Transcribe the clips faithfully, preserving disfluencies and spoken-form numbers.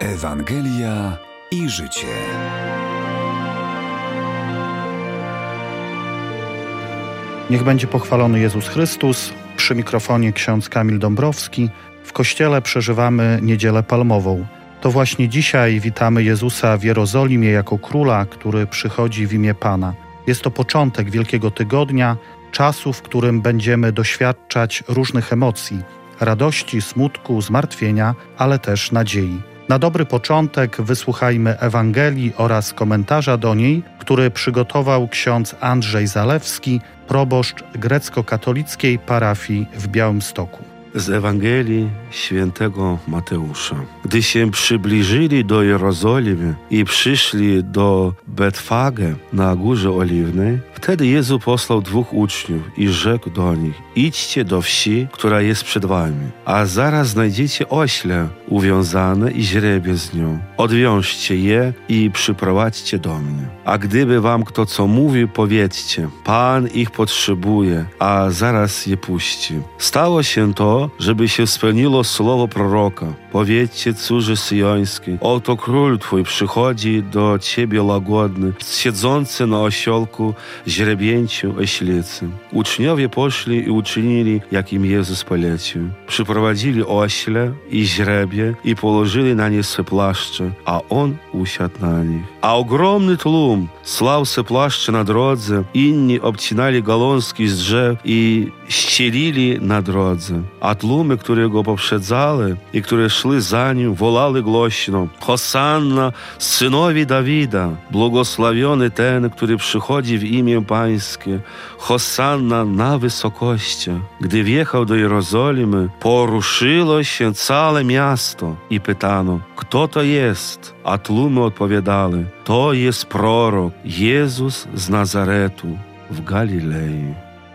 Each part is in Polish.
Ewangelia i życie. Niech będzie pochwalony Jezus Chrystus. Przy mikrofonie ksiądz Kamil Dąbrowski. W Kościele przeżywamy Niedzielę Palmową. To właśnie dzisiaj witamy Jezusa w Jerozolimie jako Króla, który przychodzi w imię Pana. Jest to początek Wielkiego Tygodnia, czasu, w którym będziemy doświadczać różnych emocji, radości, smutku, zmartwienia, ale też nadziei. Na dobry początek wysłuchajmy Ewangelii oraz komentarza do niej, który przygotował ksiądz Andrzej Zalewski, proboszcz grecko-katolickiej parafii w Białymstoku. Z Ewangelii Świętego Mateusza. Gdy się przybliżyli do Jerozolimy i przyszli do Betfage na Górze Oliwnej, wtedy Jezus posłał dwóch uczniów i rzekł do nich: idźcie do wsi, która jest przed wami, a zaraz znajdziecie ośle uwiązane i źrebie z nią. Odwiążcie je i przyprowadźcie do mnie. A gdyby wam kto co mówił, powiedzcie: Pan ich potrzebuje, a zaraz je puści. Stało się to, żeby się spełniło słowo proroka. Powiedzcie córze syjońskiej: oto król twój przychodzi do ciebie łagodny, siedzący na osiołku źrebięciu oślicy. Uczniowie poszli i uczynili, jak im Jezus polecił. Przyprowadzili ośle i źrebie i położyli na nie swe płaszcze, a on usiadł na nich. A ogromny tłum slał se płaszcze na drodze, inni obcinali gałązki z drzew i ścielili na drodze. A tłumy, które go poprzedzały i które szły za nim, wolali głośno: Hosanna synowi Dawida, błogosławiony ten, który przychodzi w imię Pańskie, Hosanna na wysokościach. Gdy wjechał do Jerozolimy, poruszyło się całe miasto i pytano: kto to jest? A tłumy odpowiadali: to jest prorok Jezus z Nazaretu w Galilei.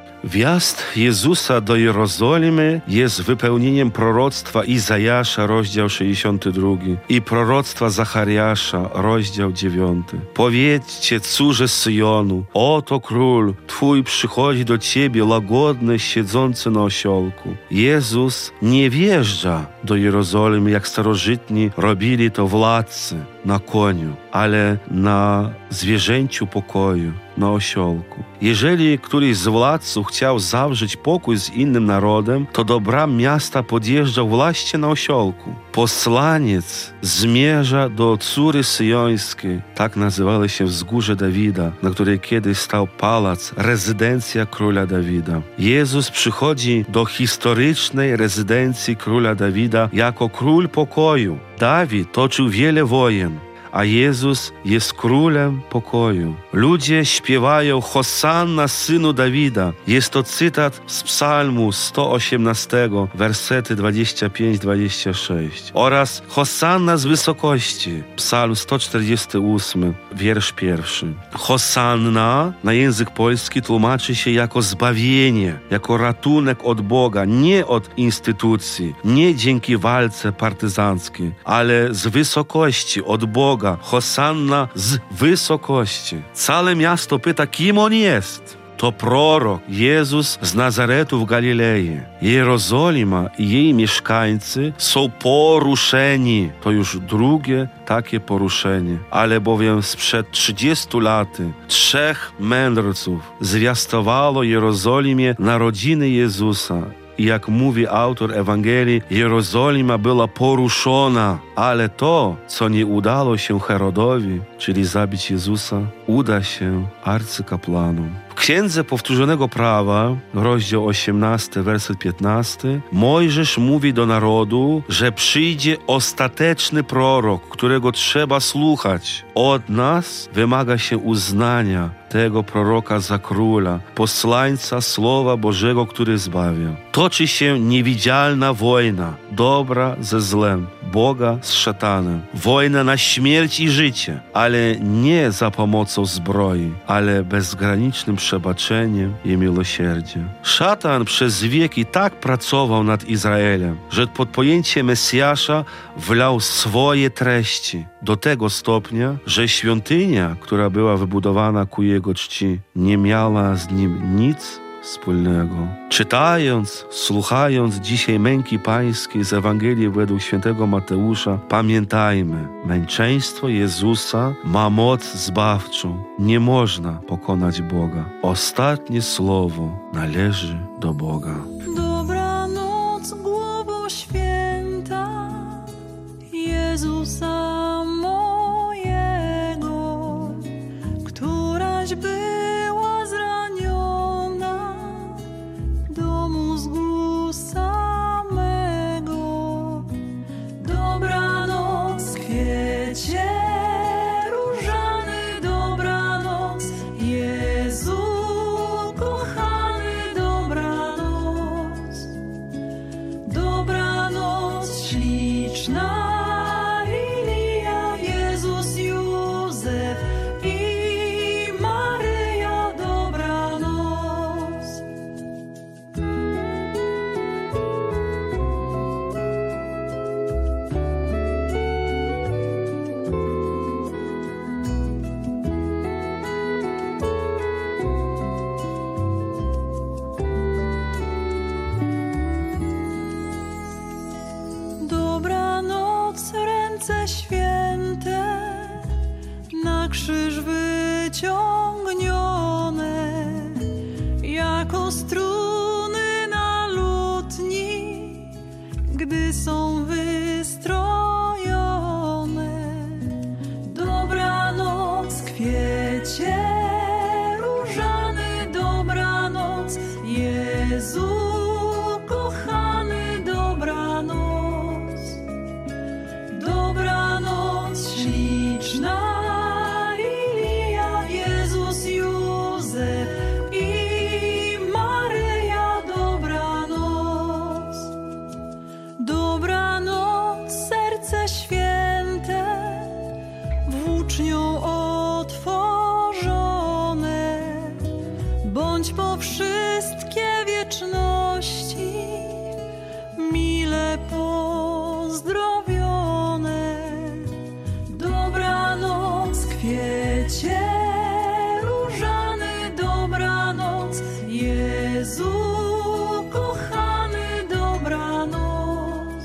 Wjazd Jezusa do Jerozolimy jest wypełnieniem proroctwa Izajasza, rozdział sześćdziesiąty drugi, i proroctwa Zachariasza, rozdział dziewiąty. Powiedzcie córze Syjonu: oto król twój przychodzi do ciebie łagodny, siedzący na osiołku. Jezus nie wjeżdża do Jerozolimy, jak starożytni robili to władcy, na koniu, ale na zwierzęciu pokoju, na osiołku. Jeżeli któryś z władców chciał zawrzeć pokój z innym narodem, to do bram miasta podjeżdżał właśnie na osiołku. Posłaniec zmierza do córy syjońskiej, tak nazywało się wzgórze Dawida, na której kiedyś stał pałac, rezydencja króla Dawida. Jezus przychodzi do historycznej rezydencji króla Dawida jako król pokoju. Dawid toczył wiele wojen, a Jezus jest królem pokoju. Ludzie śpiewają: Hosanna synu Dawida. Jest to cytat z psalmu sto osiemnastego, wersety dwadzieścia pięć dwadzieścia sześć. Oraz Hosanna z wysokości, psalm sto czterdziesty ósmy, wiersz pierwszy. Hosanna na język polski tłumaczy się jako zbawienie, jako ratunek od Boga, nie od instytucji, nie dzięki walce partyzanckiej, ale z wysokości, od Boga. Hosanna z wysokości. Całe miasto pyta, kim on jest. To prorok Jezus z Nazaretu w Galilei. Jerozolima i jej mieszkańcy są poruszeni. To już drugie takie poruszenie. Ale bowiem sprzed trzydziestu laty trzech mędrców zwiastowało Jerozolimie narodziny Jezusa. I jak mówi autor Ewangelii, Jerozolima była poruszona, ale to, co nie udało się Herodowi, czyli zabić Jezusa, uda się arcykapłanom. W Księdze Powtórzonego Prawa, rozdział osiemnasty, werset piętnasty, Mojżesz mówi do narodu, że przyjdzie ostateczny prorok, którego trzeba słuchać. Od nas wymaga się uznania tego proroka za króla, posłańca Słowa Bożego, który zbawia. Toczy się niewidzialna wojna, dobra ze złem, Boga z szatanem. Wojna na śmierć i życie, ale nie za pomocą zbroi, ale bezgranicznym przebaczeniem i miłosierdziem. Szatan przez wieki tak pracował nad Izraelem, że pod pojęcie Mesjasza wlał swoje treści do tego stopnia, że świątynia, która była wybudowana ku jego czci, nie miała z nim nic wspólnego. Czytając, słuchając dzisiaj męki Pańskiej z Ewangelii według świętego Mateusza, pamiętajmy, męczeństwo Jezusa ma moc zbawczą. Nie można pokonać Boga. Ostatnie słowo należy do Boga. Dobranoc, głowo święta Jezusa mojego, któraś była zraniona do mózgu samego. Dobranoc, kwiecie różany, dobranoc, Jezu kochany, dobranoc. Dobranoc, śliczna Lilia, Jezus, Józef i Maryja, dobranoc. Dobranoc, ręce święte, na krzyż wyciągnione, jako struny na lutni, gdy są wystrojone. Dobranoc, kwiecie różany, dobranoc, Jezu kochany, dobranoc. Dobranoc, śliczna Lilia, Jezus, Józef i Maryja, dobranoc. Dobranoc, serce święte, włócznią otworzone, bądź po wszystkie wieczności mile pozdrowione. Dobranoc, kwiecie różany, dobranoc, Jezu kochany, dobranoc.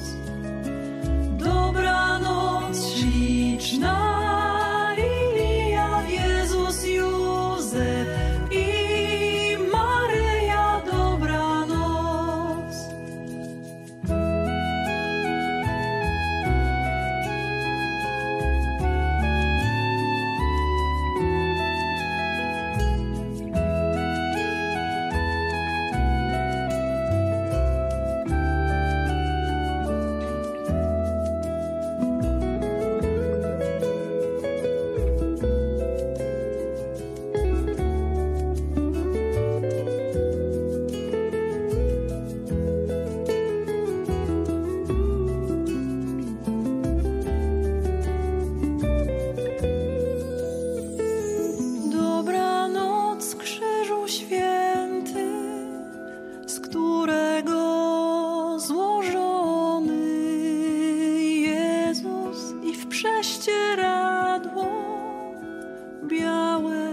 Dobranoc, śliczna Lilia, Jezus, Józef i Maryja, dobranoc. Dobranoc, krzyżu święty, z którego złożony Jezus i w prześcieradło białe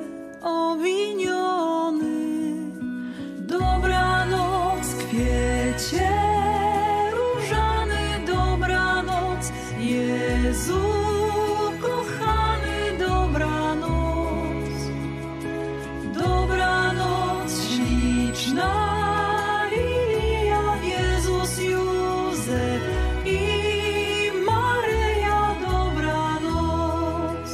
owiniony. Dobranoc, kwiecie różany, dobranoc, Jezu kochany, dobranoc. Dobranoc, śliczna Lilia, Jezus, Józef i Maryja, dobranoc.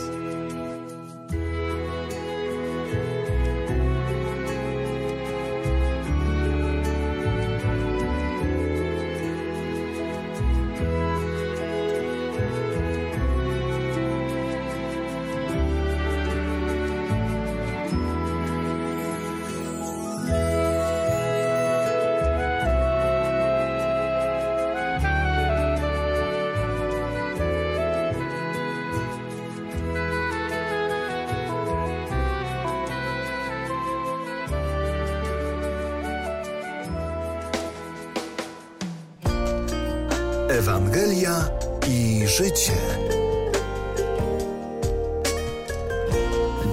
Ewangelia i życie.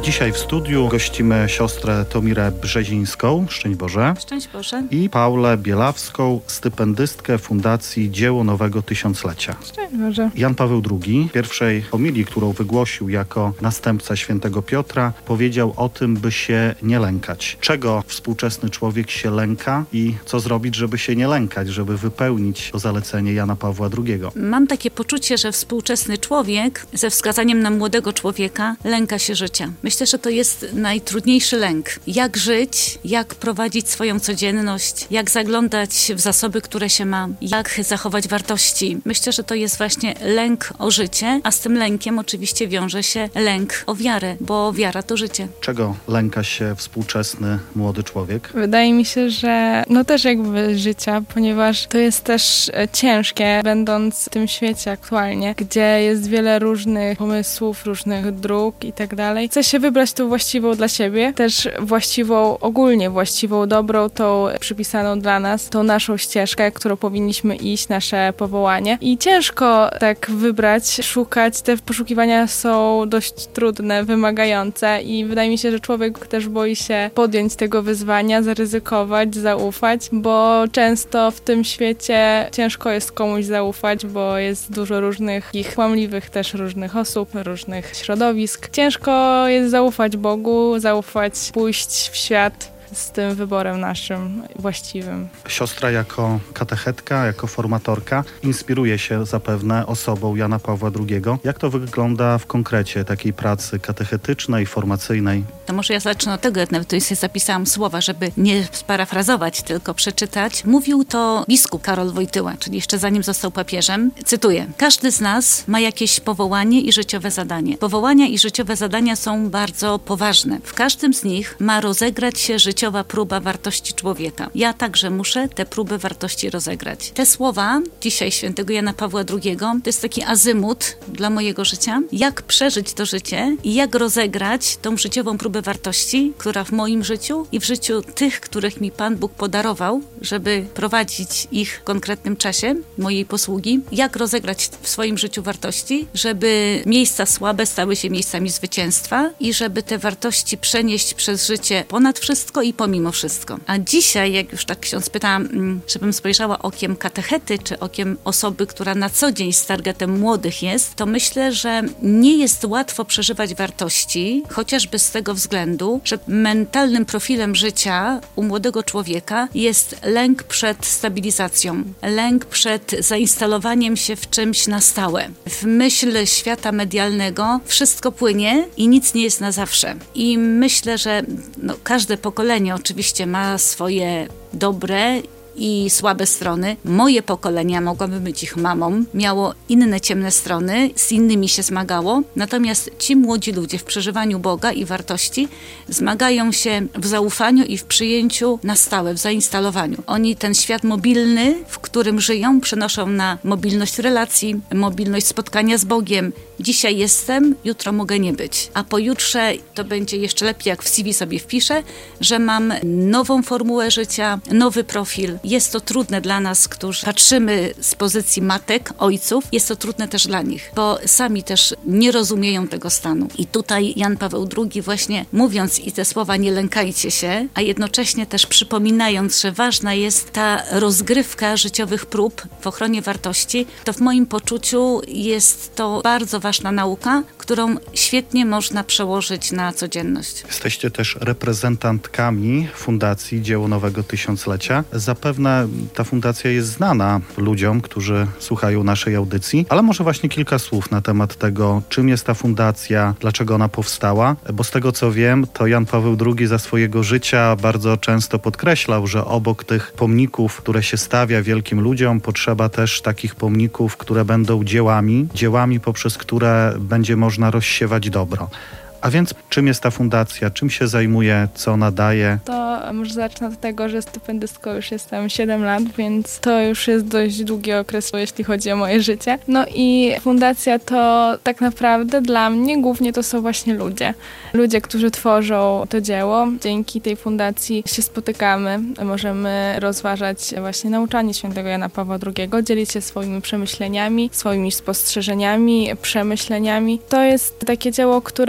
Dzisiaj w studiu gościmy siostrę Tomirę Brzezińską, szczęść Boże. Szczęść Boże. I Paulę Bielawską, stypendystkę Fundacji Dzieło Nowego Tysiąclecia. Szczęść Boże. Jan Paweł drugi w pierwszej homilii, którą wygłosił jako następca świętego Piotra, powiedział o tym, by się nie lękać. Czego współczesny człowiek się lęka i co zrobić, żeby się nie lękać, żeby wypełnić to zalecenie Jana Pawła drugiego? Mam takie poczucie, że współczesny człowiek, ze wskazaniem na młodego człowieka, lęka się życia. Myślę, że to jest najtrudniejszy lęk. Jak żyć, jak prowadzić swoją codzienność, jak zaglądać w zasoby, które się ma, jak zachować wartości. Myślę, że to jest właśnie lęk o życie, a z tym lękiem oczywiście wiąże się lęk o wiarę, bo wiara to życie. Czego lęka się współczesny młody człowiek? Wydaje mi się, że no też jakby życia, ponieważ to jest też ciężkie, będąc w tym świecie aktualnie, gdzie jest wiele różnych pomysłów, różnych dróg i tak dalej. Chce się wybrać tą właściwą dla siebie, też właściwą, ogólnie właściwą, dobrą, tą przypisaną dla nas, tą naszą ścieżkę, którą powinniśmy iść, nasze powołanie. I ciężko tak wybrać, szukać. Te poszukiwania są dość trudne, wymagające i wydaje mi się, że człowiek też boi się podjąć tego wyzwania, zaryzykować, zaufać, bo często w tym świecie ciężko jest komuś zaufać, bo jest dużo różnych ich kłamliwych też różnych osób, różnych środowisk. Ciężko jest zaufać Bogu, zaufać, pójść w świat z tym wyborem naszym właściwym. Siostra jako katechetka, jako formatorka inspiruje się zapewne osobą Jana Pawła drugiego. Jak to wygląda w konkrecie takiej pracy katechetycznej, formacyjnej? To może ja zacznę od tego, nawet tu sobie zapisałam słowa, żeby nie sparafrazować, tylko przeczytać. Mówił to biskup Karol Wojtyła, czyli jeszcze zanim został papieżem. Cytuję. Każdy z nas ma jakieś powołanie i życiowe zadanie. Powołania i życiowe zadania są bardzo poważne. W każdym z nich ma rozegrać się życiowa próba wartości człowieka. Ja także muszę te próby wartości rozegrać. Te słowa dzisiaj świętego Jana Pawła drugiego to jest taki azymut dla mojego życia. Jak przeżyć to życie i jak rozegrać tą życiową próbę wartości, która w moim życiu i w życiu tych, których mi Pan Bóg podarował, żeby prowadzić ich w konkretnym czasie mojej posługi. Jak rozegrać w swoim życiu wartości, żeby miejsca słabe stały się miejscami zwycięstwa i żeby te wartości przenieść przez życie ponad wszystko i pomimo wszystko. A dzisiaj, jak już tak ksiądz pyta, żebym spojrzała okiem katechety, czy okiem osoby, która na co dzień z targetem młodych jest, to myślę, że nie jest łatwo przeżywać wartości, chociażby z tego względu, że mentalnym profilem życia u młodego człowieka jest lęk przed stabilizacją, lęk przed zainstalowaniem się w czymś na stałe. W myśl świata medialnego wszystko płynie i nic nie jest na zawsze. I myślę, że no, każde pokolenie oczywiście ma swoje dobre i słabe strony. Moje pokolenie, mogłabym być ich mamą, miało inne ciemne strony, z innymi się zmagało. Natomiast ci młodzi ludzie w przeżywaniu Boga i wartości zmagają się w zaufaniu i w przyjęciu na stałe, w zainstalowaniu. Oni ten świat mobilny, w którym żyją, przenoszą na mobilność relacji, mobilność spotkania z Bogiem. Dzisiaj jestem, jutro mogę nie być. A pojutrze to będzie jeszcze lepiej, jak w C V sobie wpiszę, że mam nową formułę życia, nowy profil. Jest to trudne dla nas, którzy patrzymy z pozycji matek, ojców. Jest to trudne też dla nich, bo sami też nie rozumieją tego stanu. I tutaj Jan Paweł drugi właśnie mówiąc i te słowa nie lękajcie się, a jednocześnie też przypominając, że ważna jest ta rozgrywka życiowych prób w ochronie wartości, to w moim poczuciu jest to bardzo ważna nauka, którą świetnie można przełożyć na codzienność. Jesteście też reprezentantkami Fundacji Dzieło Nowego Tysiąclecia. Zapewne ta fundacja jest znana ludziom, którzy słuchają naszej audycji, ale może właśnie kilka słów na temat tego, czym jest ta fundacja, dlaczego ona powstała, bo z tego co wiem, to Jan Paweł drugi za swojego życia bardzo często podkreślał, że obok tych pomników, które się stawia wielkim ludziom, potrzeba też takich pomników, które będą dziełami, dziełami poprzez które będzie można rozsiewać dobro. A więc czym jest ta fundacja? Czym się zajmuje? Co ona daje? To może zacznę od tego, że stypendystką już jestem siedem lat, więc to już jest dość długi okres, jeśli chodzi o moje życie. No i fundacja to tak naprawdę dla mnie głównie to są właśnie ludzie. Ludzie, którzy tworzą to dzieło. Dzięki tej fundacji się spotykamy, możemy rozważać właśnie nauczanie świętego Jana Pawła drugiego, dzielić się swoimi przemyśleniami, swoimi spostrzeżeniami, przemyśleniami. To jest takie dzieło, które wspiera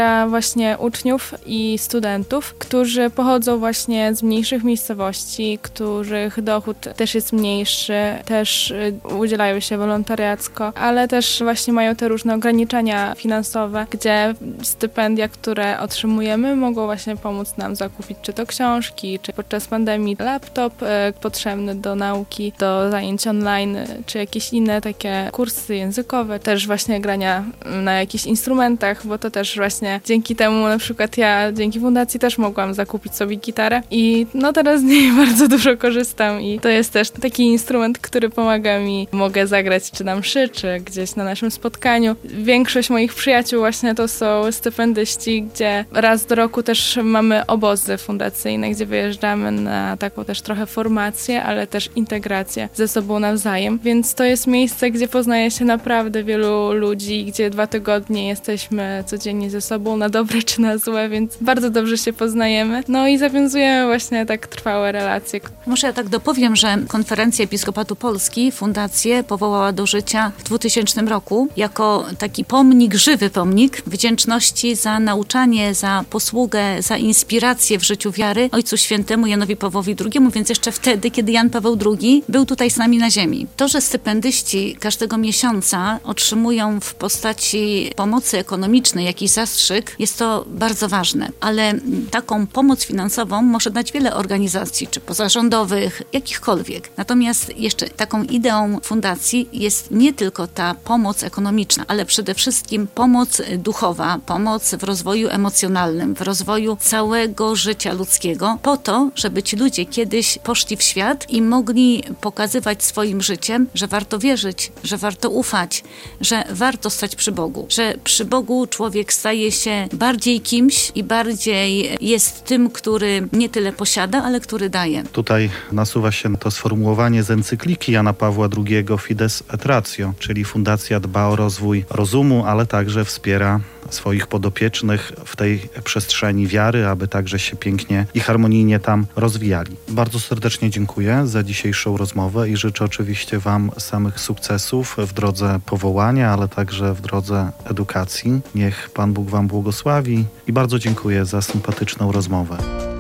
wspiera właśnie uczniów i studentów, którzy pochodzą właśnie z mniejszych miejscowości, których dochód też jest mniejszy, też udzielają się wolontariacko, ale też właśnie mają te różne ograniczenia finansowe, gdzie stypendia, które otrzymujemy, mogą właśnie pomóc nam zakupić czy to książki, czy podczas pandemii laptop e, potrzebny do nauki, do zajęć online, czy jakieś inne takie kursy językowe, też właśnie grania na jakichś instrumentach, bo to też właśnie dzięki temu na przykład ja dzięki fundacji też mogłam zakupić sobie gitarę i no teraz z niej bardzo dużo korzystam i to jest też taki instrument, który pomaga mi, mogę zagrać czy na mszy, czy gdzieś na naszym spotkaniu. Większość moich przyjaciół właśnie to są stypendyści, gdzie raz do roku też mamy obozy fundacyjne, gdzie wyjeżdżamy na taką też trochę formację, ale też integrację ze sobą nawzajem, więc to jest miejsce, gdzie poznaje się naprawdę wielu ludzi, gdzie dwa tygodnie jesteśmy codziennie ze sobą, na dobre czy na złe, więc bardzo dobrze się poznajemy. No i zawiązujemy właśnie tak trwałe relacje. Może ja tak dopowiem, że Konferencja Episkopatu Polski fundację powołała do życia w dwutysięcznym roku jako taki pomnik, żywy pomnik wdzięczności za nauczanie, za posługę, za inspirację w życiu wiary Ojcu Świętemu Janowi Pawłowi drugiemu, więc jeszcze wtedy, kiedy Jan Paweł drugi był tutaj z nami na ziemi. To, że stypendyści każdego miesiąca otrzymują w postaci pomocy ekonomicznej jakiś zastrzyk, jest to bardzo ważne, ale taką pomoc finansową może dać wiele organizacji, czy pozarządowych, jakichkolwiek. Natomiast jeszcze taką ideą fundacji jest nie tylko ta pomoc ekonomiczna, ale przede wszystkim pomoc duchowa, pomoc w rozwoju emocjonalnym, w rozwoju całego życia ludzkiego, po to, żeby ci ludzie kiedyś poszli w świat i mogli pokazywać swoim życiem, że warto wierzyć, że warto ufać, że warto stać przy Bogu, że przy Bogu człowiek staje się bardziej kimś i bardziej jest tym, który nie tyle posiada, ale który daje. Tutaj nasuwa się to sformułowanie z encykliki Jana Pawła drugiego Fides et Ratio, czyli fundacja dba o rozwój rozumu, ale także wspiera swoich podopiecznych w tej przestrzeni wiary, aby także się pięknie i harmonijnie tam rozwijali. Bardzo serdecznie dziękuję za dzisiejszą rozmowę i życzę oczywiście Wam samych sukcesów w drodze powołania, ale także w drodze edukacji. Niech Pan Bóg Wam błogosławi i bardzo dziękuję za sympatyczną rozmowę.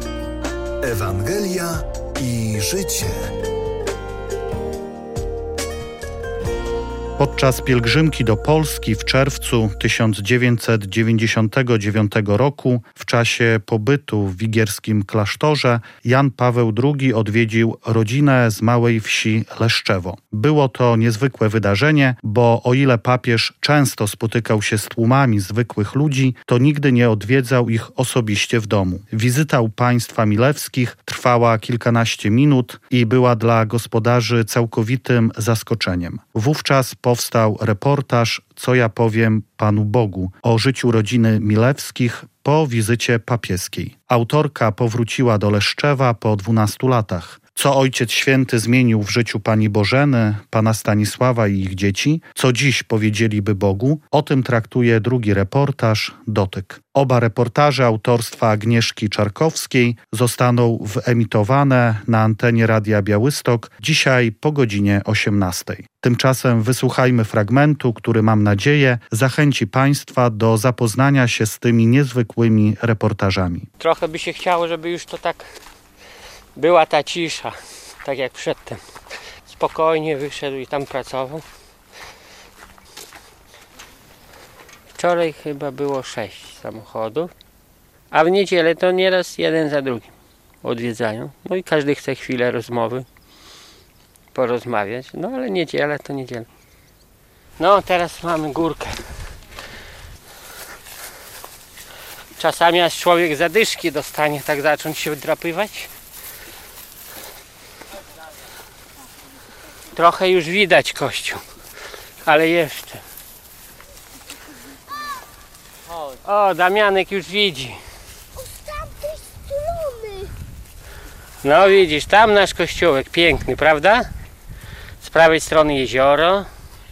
Ewangelia i życie. Podczas pielgrzymki do Polski w czerwcu tysiąc dziewięćset dziewięćdziesiątego dziewiątego roku, w czasie pobytu w wigierskim klasztorze, Jan Paweł drugi odwiedził rodzinę z małej wsi Leszczewo. Było to niezwykłe wydarzenie, bo o ile papież często spotykał się z tłumami zwykłych ludzi, to nigdy nie odwiedzał ich osobiście w domu. Wizyta u państwa Milewskich trwała kilkanaście minut i była dla gospodarzy całkowitym zaskoczeniem. Wówczas powstał reportaż „Co ja powiem Panu Bogu” o życiu rodziny Milewskich po wizycie papieskiej. Autorka powróciła do Leszczewa po dwunastu latach. Co Ojciec Święty zmienił w życiu pani Bożeny, pana Stanisława i ich dzieci? Co dziś powiedzieliby Bogu? O tym traktuje drugi reportaż „Dotyk”. Oba reportaże autorstwa Agnieszki Czarkowskiej zostaną wyemitowane na antenie Radia Białystok dzisiaj po godzinie osiemnastej. Tymczasem wysłuchajmy fragmentu, który, mam nadzieję, zachęci Państwa do zapoznania się z tymi niezwykłymi reportażami. Trochę by się chciało, żeby już to tak była ta cisza, tak jak przedtem. Spokojnie wyszedł i tam pracował. Wczoraj chyba było sześć samochodów, a w niedzielę to nieraz jeden za drugim odwiedzają. No i każdy chce chwilę rozmowy, porozmawiać. No ale niedziela to niedziela. No teraz mamy górkę. Czasami aż człowiek zadyszki dostanie, tak zacząć się wdrapywać. Trochę już widać kościół, ale jeszcze. O, Damianek już widzi. Z tamtej strony. No widzisz, tam nasz kościółek piękny, prawda? Z prawej strony jezioro.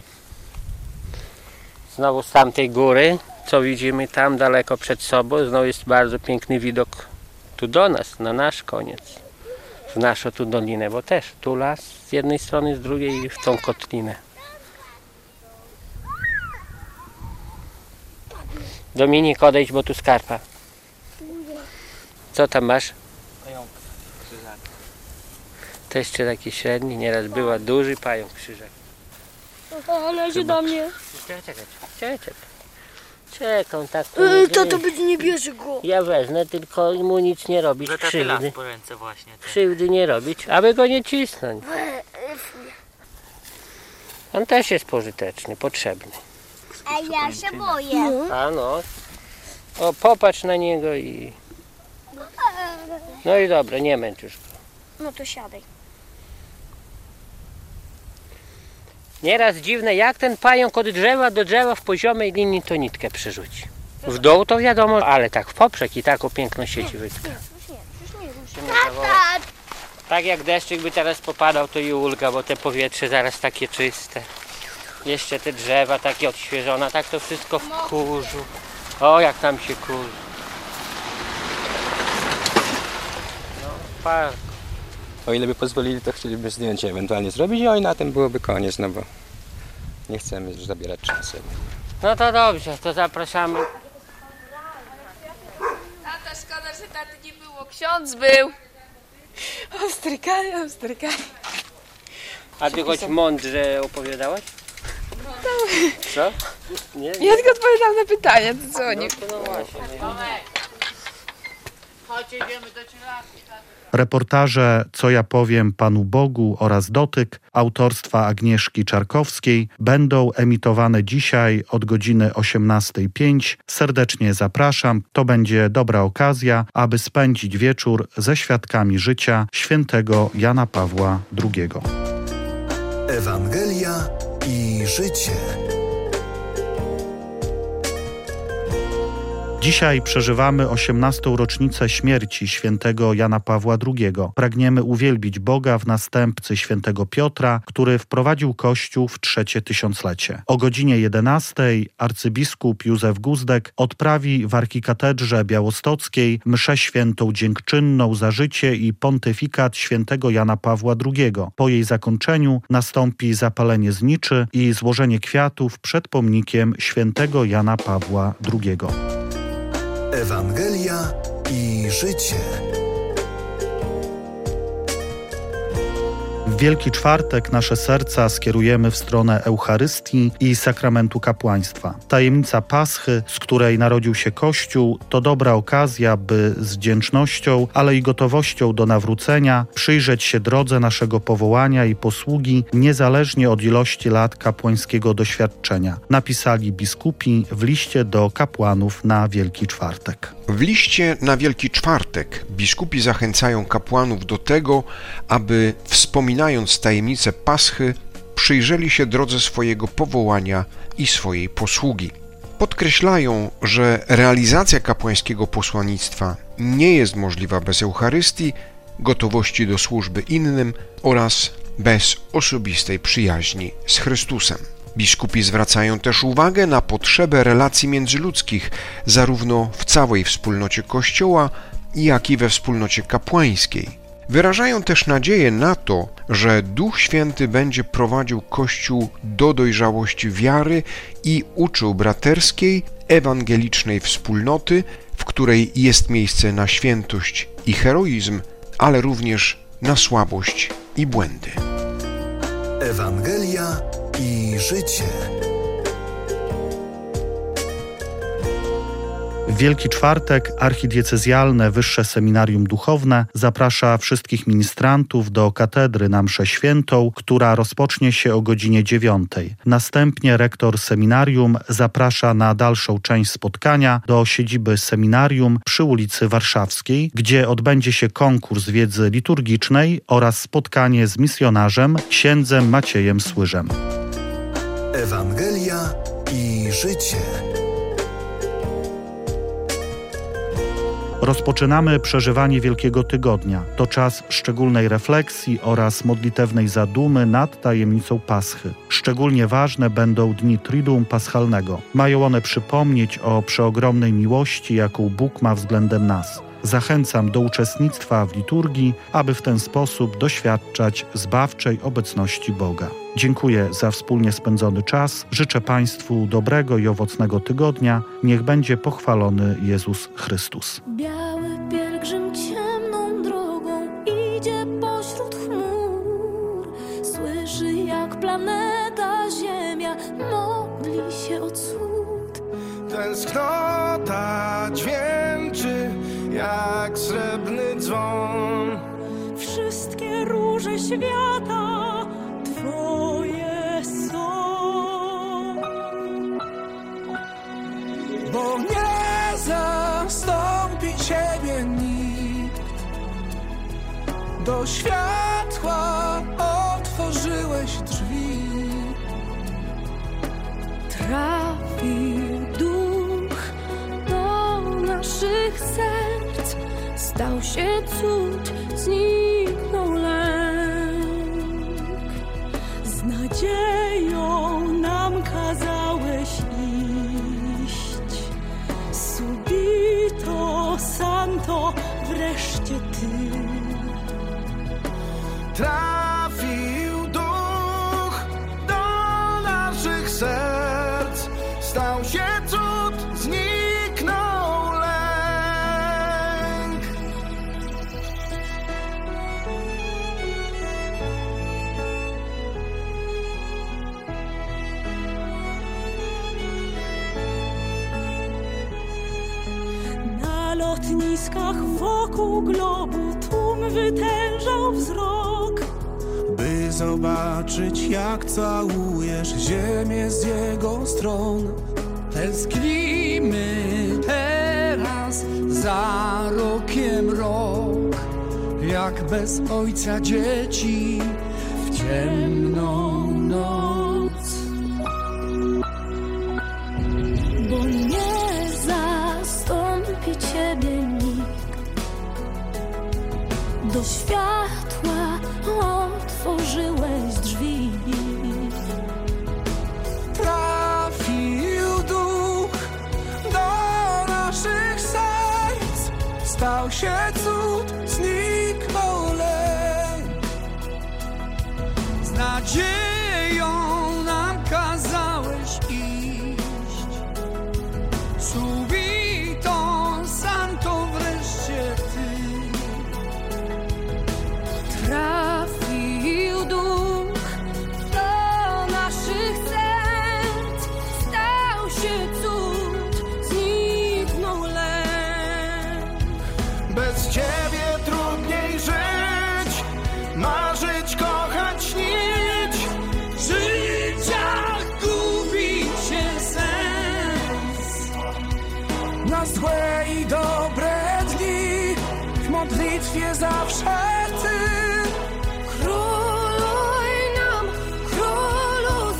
Znowu z tamtej góry, co widzimy tam daleko przed sobą. Znowu jest bardzo piękny widok tu do nas, na nasz koniec. W naszą tu dolinę, bo też tu las z jednej strony, z drugiej w tą kotlinę. Dominik, odejdź, bo tu skarpa. Co tam masz? Pająk krzyżak. To jeszcze taki średni, nieraz była duży pająk krzyżak. O, leży do mnie. Czekaj, czekaj, czekaj, czekaj. Czekam, tak to Yy, nie tato będzie. będzie nie bierze go. Ja wezmę, tylko mu nic nie robić, Że taty krzywdy. las po ręce właśnie. Ty. Krzywdy nie robić, aby go nie cisnąć. On też jest pożyteczny, potrzebny. A ja się boję. A no. O, popatrz na niego i... No i dobra, nie męcz już go. No to siadaj. Nieraz dziwne, jak ten pająk od drzewa do drzewa w poziomej linii to nitkę przerzuci. W dół to wiadomo, ale tak w poprzek i taką piękną sieci wytka. Tata! Tak jak deszczyk by teraz popadał, to i ulga, bo te powietrze zaraz takie czyste. Jeszcze te drzewa takie odświeżone, tak to wszystko w kurzu. O, jak tam się kurzy. No, park. O ile by pozwolili, to chcieliby zdjęcie ewentualnie zrobić, a i na tym byłoby koniec, no bo nie chcemy już zabierać czasu. No to dobrze, to zapraszamy. Tata, szkoda, że taty nie było. Ksiądz był. Ostrykali, ostrykali. A ty choć mądrze opowiadałaś? Co? Nie, nie. Ja tylko odpowiadam na pytania, to co oni? No, to no właśnie. Reportaże Co ja powiem Panu Bogu oraz Dotyk autorstwa Agnieszki Czarkowskiej będą emitowane dzisiaj od godziny osiemnastej pięć. Serdecznie zapraszam. To będzie dobra okazja, aby spędzić wieczór ze świadkami życia świętego Jana Pawła drugiego. Ewangelia i życie. Dzisiaj przeżywamy osiemnastą rocznicę śmierci świętego Jana Pawła drugiego. Pragniemy uwielbić Boga w następcy świętego Piotra, który wprowadził Kościół w trzecie tysiąclecie. O godzinie jedenastej arcybiskup Józef Guzdek odprawi w arkikatedrze białostockiej mszę świętą dziękczynną za życie i pontyfikat świętego Jana Pawła drugiego. Po jej zakończeniu nastąpi zapalenie zniczy i złożenie kwiatów przed pomnikiem świętego Jana Pawła drugiego. Ewangelia i życie. W Wielki Czwartek nasze serca skierujemy w stronę Eucharystii i sakramentu kapłaństwa. Tajemnica Paschy, z której narodził się Kościół, to dobra okazja, by z wdzięcznością, ale i gotowością do nawrócenia przyjrzeć się drodze naszego powołania i posługi, niezależnie od ilości lat kapłańskiego doświadczenia. Napisali biskupi w liście do kapłanów na Wielki Czwartek. W liście na Wielki Czwartek biskupi zachęcają kapłanów do tego, aby wspominając tajemnicę Paschy, przyjrzeli się drodze swojego powołania i swojej posługi. Podkreślają, że realizacja kapłańskiego posłannictwa nie jest możliwa bez Eucharystii, gotowości do służby innym oraz bez osobistej przyjaźni z Chrystusem. Biskupi zwracają też uwagę na potrzebę relacji międzyludzkich, zarówno w całej wspólnocie Kościoła, jak i we wspólnocie kapłańskiej. Wyrażają też nadzieję na to, że Duch Święty będzie prowadził Kościół do dojrzałości wiary i uczył braterskiej, ewangelicznej wspólnoty, w której jest miejsce na świętość i heroizm, ale również na słabość i błędy. Ewangelia i życie. W Wielki Czwartek archidiecezjalne Wyższe Seminarium Duchowne zaprasza wszystkich ministrantów do katedry na mszę świętą, która rozpocznie się o godzinie dziewiątej. Następnie rektor seminarium zaprasza na dalszą część spotkania do siedziby seminarium przy ulicy Warszawskiej, gdzie odbędzie się konkurs wiedzy liturgicznej oraz spotkanie z misjonarzem księdzem Maciejem Słyżem. Ewangelia i życie. Rozpoczynamy przeżywanie Wielkiego Tygodnia. To czas szczególnej refleksji oraz modlitewnej zadumy nad tajemnicą Paschy. Szczególnie ważne będą dni Triduum Paschalnego. Mają one przypomnieć o przeogromnej miłości, jaką Bóg ma względem nas. Zachęcam do uczestnictwa w liturgii, aby w ten sposób doświadczać zbawczej obecności Boga. Dziękuję za wspólnie spędzony czas. Życzę Państwu dobrego i owocnego tygodnia. Niech będzie pochwalony Jezus Chrystus. Biały pielgrzym ciemną drogą idzie pośród chmur. Słyszy, jak planeta Ziemia modli się o cud. Tęsknota dźwięczy jak srebrny dzwon. Wszystkie róże świata Twoje są. Bo nie zastąpi Ciebie nikt. Do światła otworzyłeś drzwi. Trafił duch do naszych serc. Stał się cud, zniknął lęk. Z nadzieją nam kazałeś iść. Subito santo, wreszcie Ty. Trafił duch do naszych serc. Stał się cud, zniknął lęk. Na lotniskach wokół globu tłum wytężał wzrok, by zobaczyć, jak całujesz ziemię z jego stron. Tęsknimy teraz za rokiem rok, jak bez ojca dzieci w ciemną noc. bo nie zastąpi Ciebie nikt. Do światła otworzyłeś drzwi. Trafił duch do naszych serc. Stał się cud, zniknął lęk. Z nadzieją nam kazałeś iść. Subito santo, wreszcie Ty. Trafił duch do naszych serc. Stał się cud, zniknął lęk. Bez Ciebie trudniej żyć, marzyć, kochać, śnić. Życia gubi się sens. Na złe i dobre dni w modlitwie zawsze Ty. Króluj nam, królu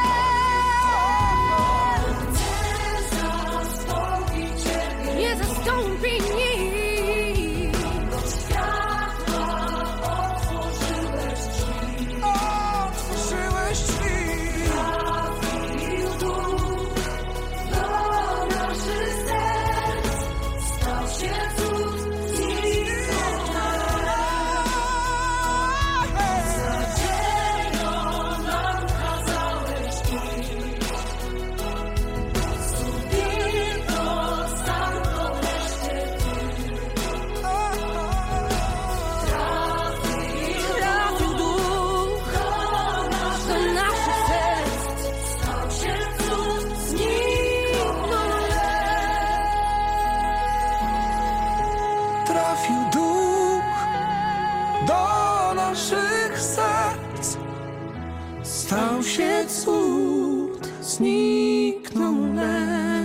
serc. Zastąpi Ciebie, Nie zastąpi nikt. światła otworzyłeś drzwi. Otworzyłeś drzwi. Trafił duch do naszych serc. Stał się cud, zniknął lęk. Z nadzieją nam kazałeś iść. Subito santo, wreszcie Ty. Trafił duch Do do naszych naszych serc. stał się cud, zniknął lęk. Trafił duch do naszych serc. Stał się cud, zniknął lęk.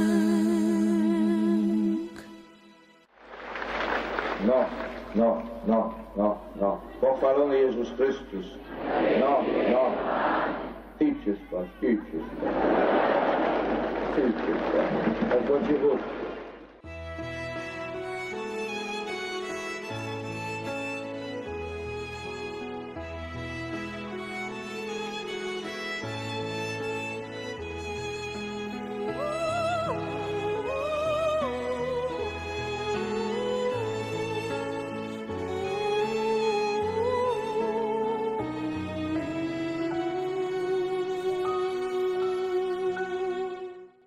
No, no, no, no, no. Pochwalony Jezus Chrystus. No, no. Idźcie spać, idźcie spać. Idźcie spać. Tak bądźcie wód.